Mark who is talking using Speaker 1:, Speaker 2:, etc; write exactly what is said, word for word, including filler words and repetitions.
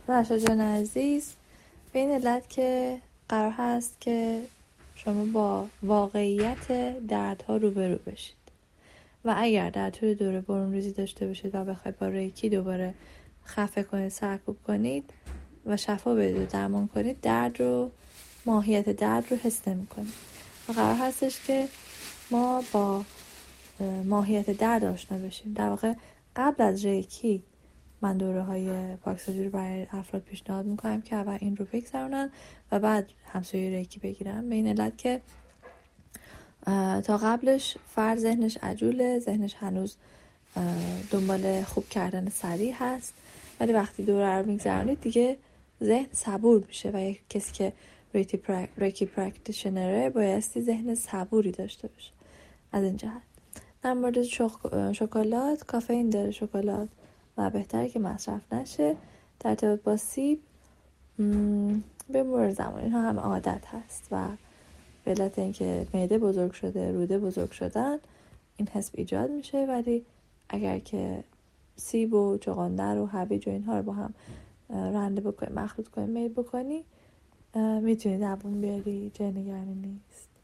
Speaker 1: نشا جان عزیز، به این علت که قرار هست که شما با واقعیت دردها روبرو بشید و اگر در طول دوره برون ریزی داشته باشید و بخواید با ریکی دوباره خفه کنید، سرکوب کنید و شفا بدید و درمان کنید، درد رو، ماهیت درد رو حس نمی کنید و قرار هستش که ما با ماهیت درد آشنا بشیم. در واقع قبل از ریکی من دوره های پاکسازی رو برای افراد پیشنهاد میکنم که اول این رو بگذرونن و بعد همسایه ریکی بگیرن، به این علت که تا قبلش فرد ذهنش عجوله، ذهنش هنوز دنبال خوب کردن سریع هست، ولی وقتی دوره رو میگذرونید دیگه ذهن صبور میشه و یک کسی که ریکی, پرک، ریکی پرکتیشنره بایستی ذهن صبوری داشته باشه. از این جهت در مورد شک... شکلات، کافئین داره شکلات و بهتره که مصرف نشه. در ارتباط با سیب به مرور زمان اینها هم عادت هست و به علت اینکه معده بزرگ شده، روده بزرگ شدن، این حس ایجاد میشه، ولی اگر که سیب و چغندر و هویج و اینها رو با هم رنده بکنی، مخلوط کنی، میل بکنی، میتونی دووم بیاری، جای نگرانی نیست.